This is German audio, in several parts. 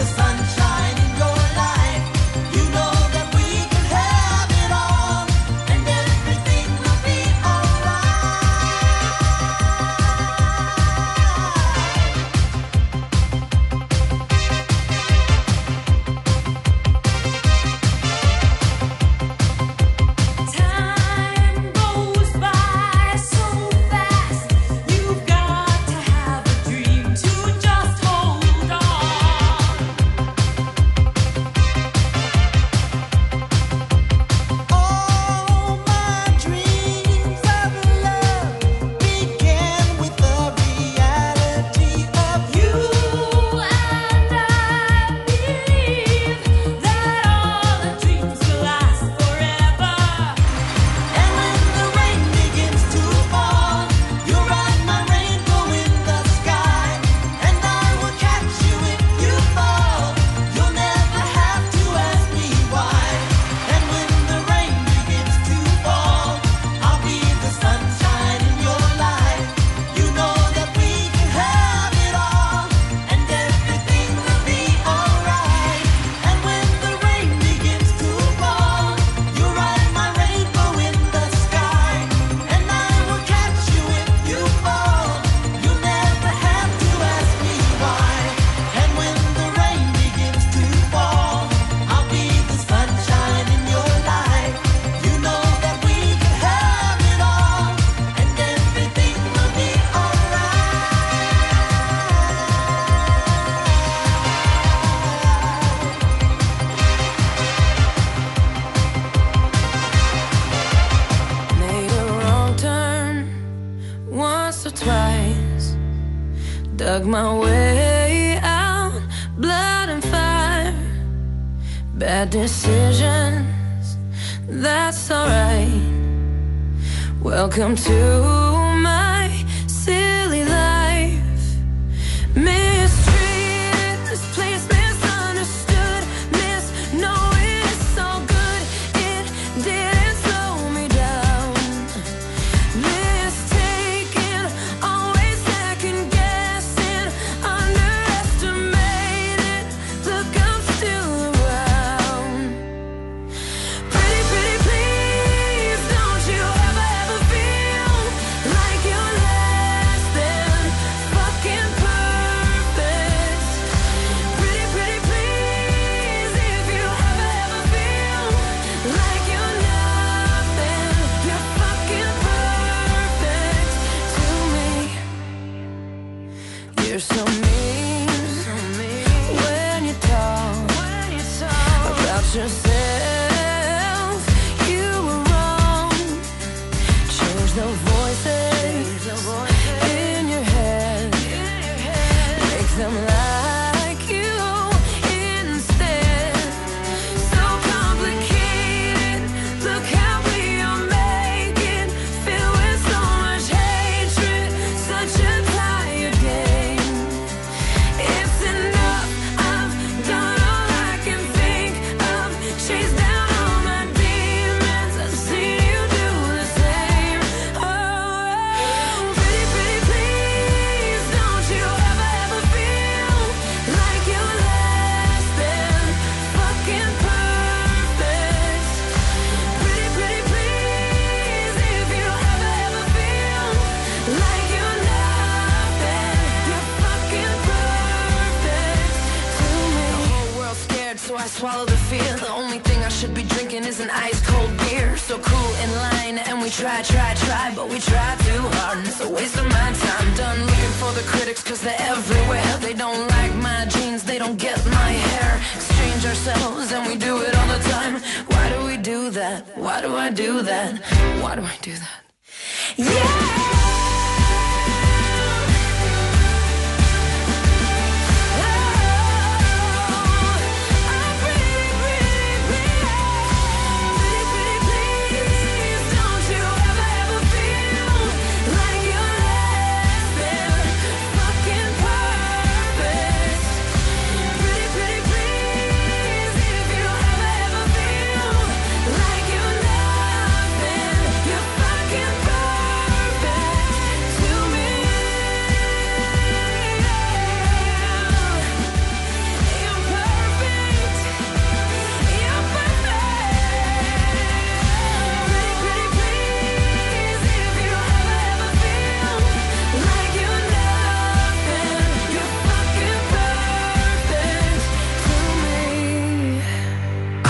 dug my way out, blood and fire, bad decisions, that's alright. Welcome to my silly life. Mistreated, misplaced, misunderstood, misknowing it's so good it didn't slow me down. Mistaken, always second guessing, underestimated. Look, I'm still around. Pretty, pretty, please, don't you ever feel like you're less than fucking perfect. Pretty, pretty, please, if you ever feel like you're nothing, you're fucking perfect to me. You're so mean when you talk about yourself. You were wrong. Change the voices in your head. Make them like you instead. So complicated. Look how we are making. Filled with so much hatred. Such a tired game. It's enough. I've done all I can think of. Chased down all my demons. I've seen you do the same. Oh, pretty, pretty, please, don't you ever feel like you're less than fucking perfect. Pretty, pretty, please, if you ever feel like you're nothing, you're fucking perfect to me. The whole world's scared, so I swallow the fear. The only thing I should be drinking is an ice cold beer. So cool in line, and we try, but we try too hard, and it's a waste of my time. Done looking for the critics, cause they're everywhere. They don't like my jeans, they don't get my hair. Exchange ourselves, and we do it all the time. Why do we do that? Why do I do that? Why do I do that? Yeah! Like you're nothing, you're fucking perfect.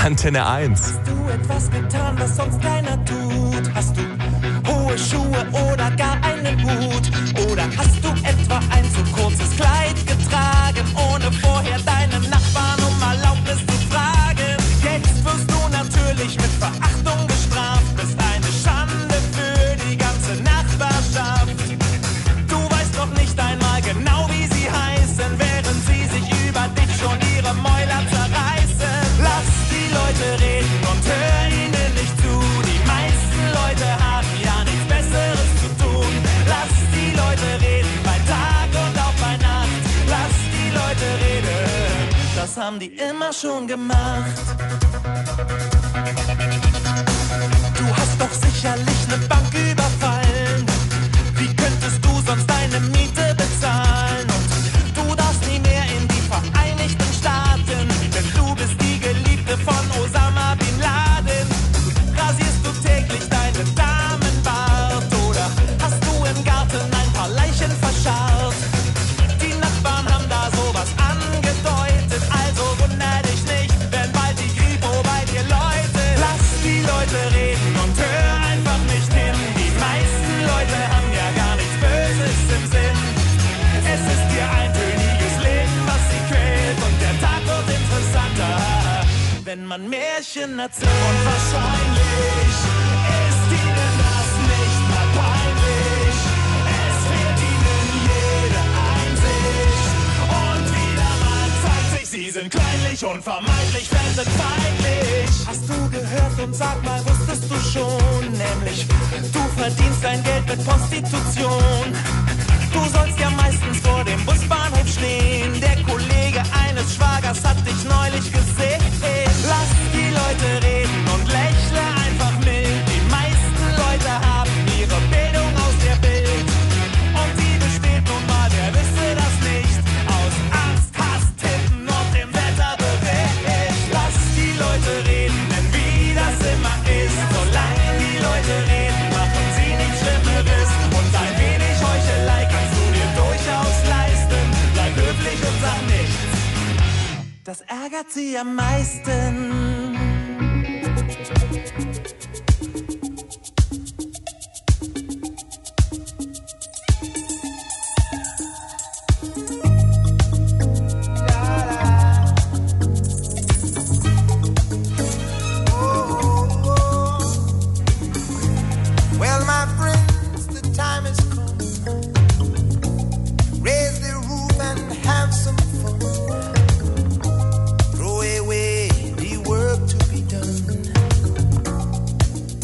Antenne 1. Hast du etwas getan, was sonst keiner tut? Hast du hohe Schuhe oder gar einen Hut? Oder hast du etwa ein zu kurzes Kleid getragen, ohne vorher deinen Nachbarn um Erlaubnis zu fragen? Jetzt wirst du natürlich mit Verachtung bestraft, bist eine Schande für die ganze Nachbarschaft. Du weißt doch nicht einmal genau, wie sie heißen, während sie sich über dich schon ihre Mäuler zerreißen. Lass die Leute reden und hör ihnen nicht zu. Die meisten Leute haben ja nichts Besseres zu tun. Lass die Leute reden bei Tag und auch bei Nacht. Lass die Leute reden, das haben die immer schon gemacht. Du hast doch sicherlich eine Bank überfallen. Wie könntest du sonst deine Miete bezahlen? Und du darfst nie mehr in die Vereinigten Staaten, denn du bist die Geliebte von Osama Bin Laden. Rasierst du täglich deinen Damenbart oder hast du im Garten ein paar Leichen verscharrt? Die Nachbarn haben da sowas angedeutet, also wunder dich nicht, wenn bald die Kripo bei dir läutet. Lass die Leute reden und hör einfach nicht hin. Die meisten Leute haben ja gar nichts Böses im Sinn. Es ist ihr eintöniges Leben, was sie quält, und der Tag wird interessanter, wenn man Märchen erzählt. Und wahrscheinlich ist ihnen das nicht mal peinlich. Es fehlt ihnen jede Einsicht. Und wieder mal zeigt sich, sie sind kleinlich und vermeintlich fremdenfeindlich. Hast du gehört und sag mal, wusstest du schon? Nämlich, du verdienst dein Geld mit Prostitution. Du sollst ja meistens vor dem Busbahnhof stehen. Der Kollege eines Schwagers hat dich neulich gesehen. Lass die Leute reden und lächle einfach mild. Die meisten Leute haben ihre Bildung aus der Bild. Und die besteht nun mal, wer wüsste das nicht, aus Angst, Hass, Tippen und dem Wetterbericht. Lass die Leute reden, denn wie das immer ist, solange die Leute reden, machen sie nichts Schlimmeres. Und ein wenig Heuchelei kannst du dir durchaus leisten. Bleib höflich und sag nichts, das ärgert sie am meisten. Well, my friends, the time has come. Raise the roof and have some fun. Throw away the work to be done.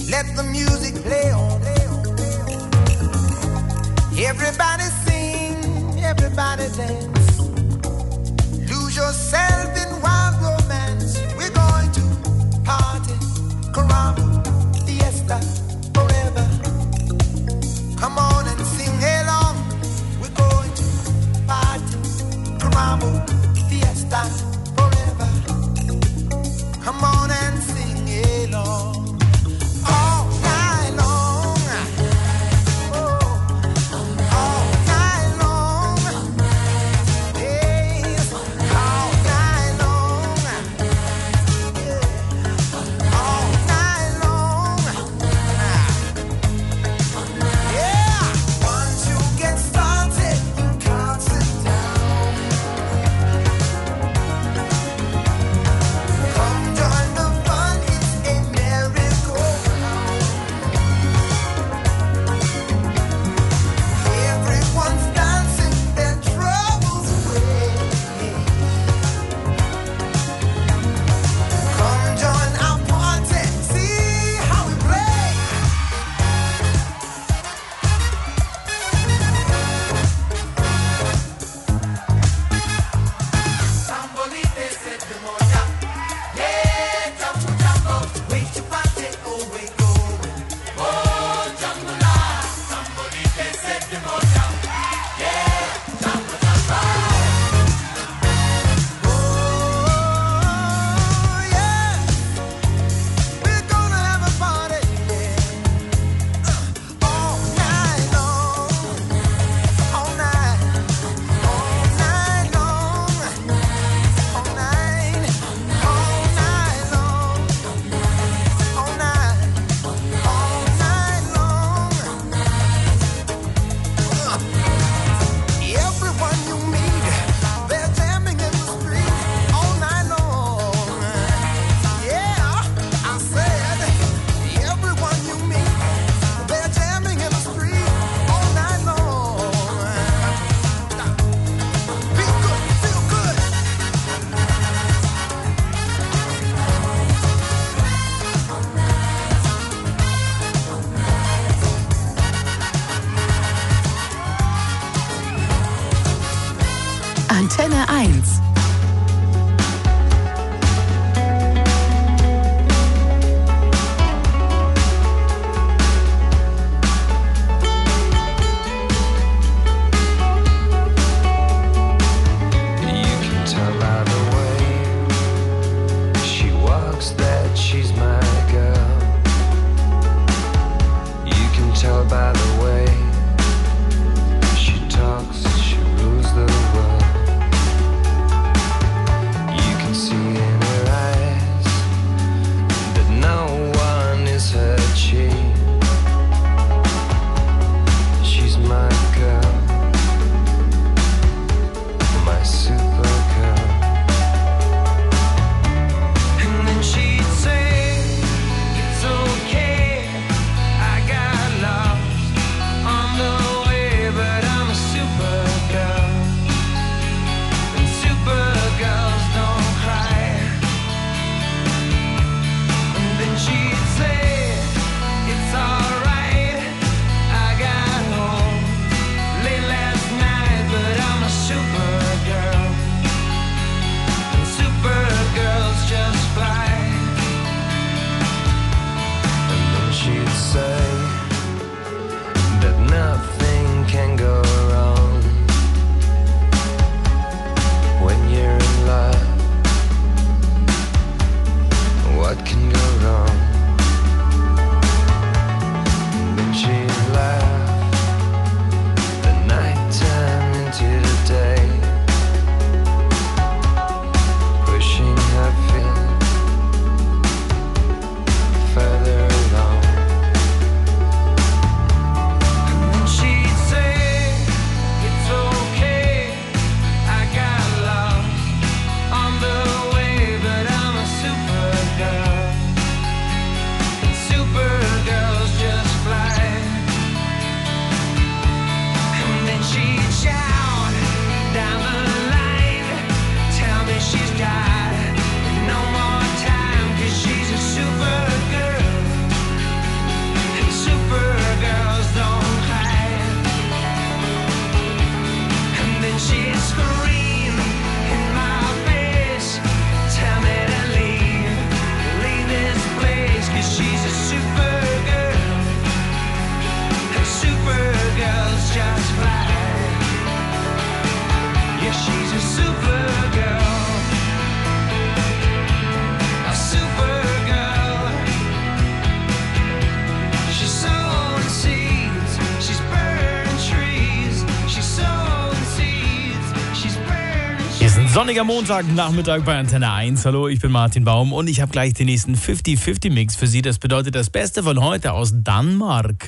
Sonniger Montagnachmittag bei Antenne 1. Hallo, ich bin Martin Baum und ich habe gleich den nächsten 50-50-Mix für Sie. Das bedeutet das Beste von heute aus Danmark.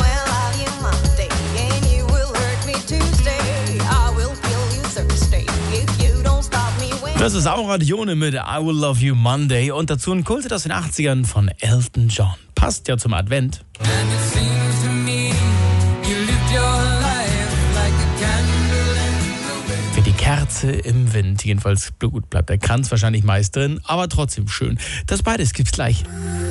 Das ist Aura Dione mit I Will Love You Monday und dazu ein Kult aus den 80ern von Elton John. Passt ja zum Advent. Für die Kerze im Wind. Jedenfalls gut bleibt der Kranz wahrscheinlich meist drin, aber trotzdem schön. Das beides gibt's gleich.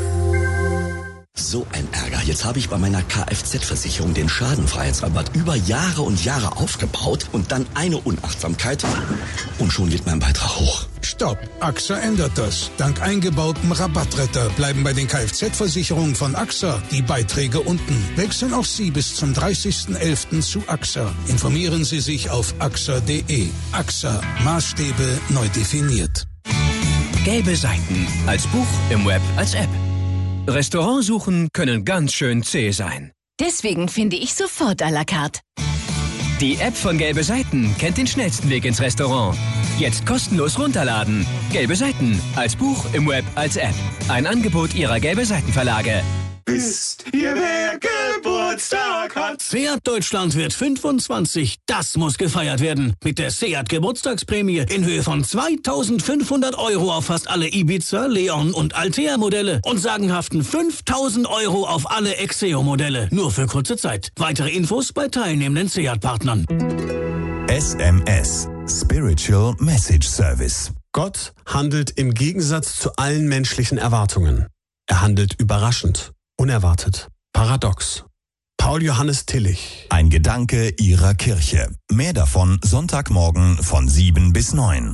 So ein Ärger. Jetzt habe ich bei meiner Kfz-Versicherung den Schadenfreiheitsrabatt über Jahre und Jahre aufgebaut und dann eine Unachtsamkeit und schon geht mein Beitrag hoch. Stopp! AXA ändert das. Dank eingebautem Rabattretter bleiben bei den Kfz-Versicherungen von AXA die Beiträge unten. Wechseln auch Sie bis zum 30.11. zu AXA. Informieren Sie sich auf axa.de. AXA. Maßstäbe neu definiert. Gelbe Seiten. Als Buch, im Web, als App. Restaurantsuchen können ganz schön zäh sein. Deswegen finde ich sofort à la carte. Die App von Gelbe Seiten kennt den schnellsten Weg ins Restaurant. Jetzt kostenlos runterladen. Gelbe Seiten. Als Buch, im Web, als App. Ein Angebot Ihrer Gelbe Seiten Verlage. Wisst ihr, wer Geburtstag hat? Seat Deutschland wird 25. Das muss gefeiert werden. Mit der Seat Geburtstagsprämie in Höhe von 2.500 € auf fast alle Ibiza, Leon und Altea Modelle und sagenhaften 5.000 € auf alle Exeo Modelle. Nur für kurze Zeit. Weitere Infos bei teilnehmenden Seat Partnern. SMS. Spiritual Message Service. Gott handelt im Gegensatz zu allen menschlichen Erwartungen. Er handelt überraschend, unerwartet, paradox. Paul Johannes Tillich. Ein Gedanke Ihrer Kirche. Mehr davon Sonntagmorgen von 7 bis 9.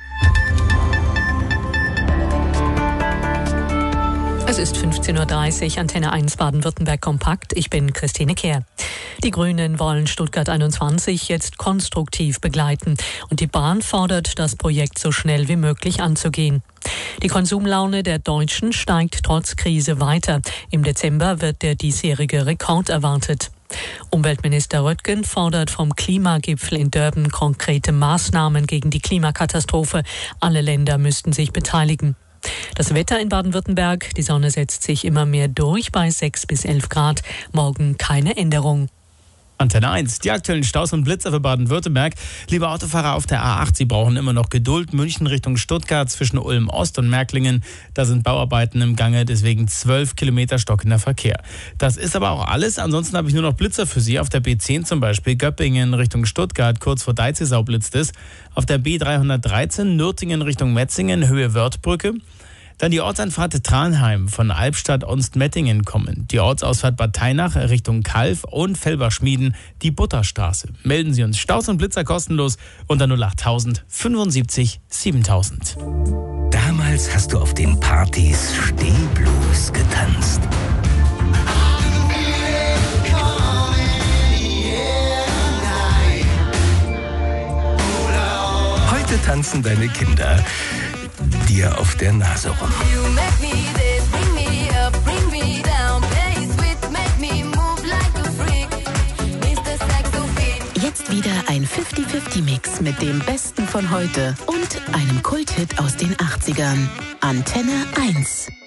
Es ist 15.30 Uhr, Antenne 1 Baden-Württemberg kompakt. Ich bin Christine Kehr. Die Grünen wollen Stuttgart 21 jetzt konstruktiv begleiten. Und die Bahn fordert, das Projekt so schnell wie möglich anzugehen. Die Konsumlaune der Deutschen steigt trotz Krise weiter. Im Dezember wird der diesjährige Rekord erwartet. Umweltminister Röttgen fordert vom Klimagipfel in Durban konkrete Maßnahmen gegen die Klimakatastrophe. Alle Länder müssten sich beteiligen. Das Wetter in Baden-Württemberg, die Sonne setzt sich immer mehr durch bei 6 bis 11 Grad. Morgen keine Änderung. Antenne 1, die aktuellen Staus und Blitzer für Baden-Württemberg. Liebe Autofahrer auf der A8, Sie brauchen immer noch Geduld. München Richtung Stuttgart zwischen Ulm-Ost und Märklingen. Da sind Bauarbeiten im Gange, deswegen 12 Kilometer stockender Verkehr. Das ist aber auch alles. Ansonsten habe ich nur noch Blitzer für Sie. Auf der B10 zum Beispiel Göppingen Richtung Stuttgart, kurz vor Deizisau blitzt es. Auf der B313 Nürtingen Richtung Metzingen, Höhe Wörthbrücke. Dann die Ortsanfahrt Tranheim von Albstadt-Onstmettingen kommen. Die Ortsausfahrt Bad Tainach Richtung Kalf und Fellbach-Schmieden, die Butterstraße. Melden Sie uns Staus und Blitzer kostenlos unter 08000 75 7000. Damals hast du auf den Partys Stehblues getanzt. Heute tanzen deine Kinder dir auf der Nase rum. Jetzt wieder ein 50-50-Mix mit dem Besten von heute und einem Kulthit aus den 80ern. Antenne 1.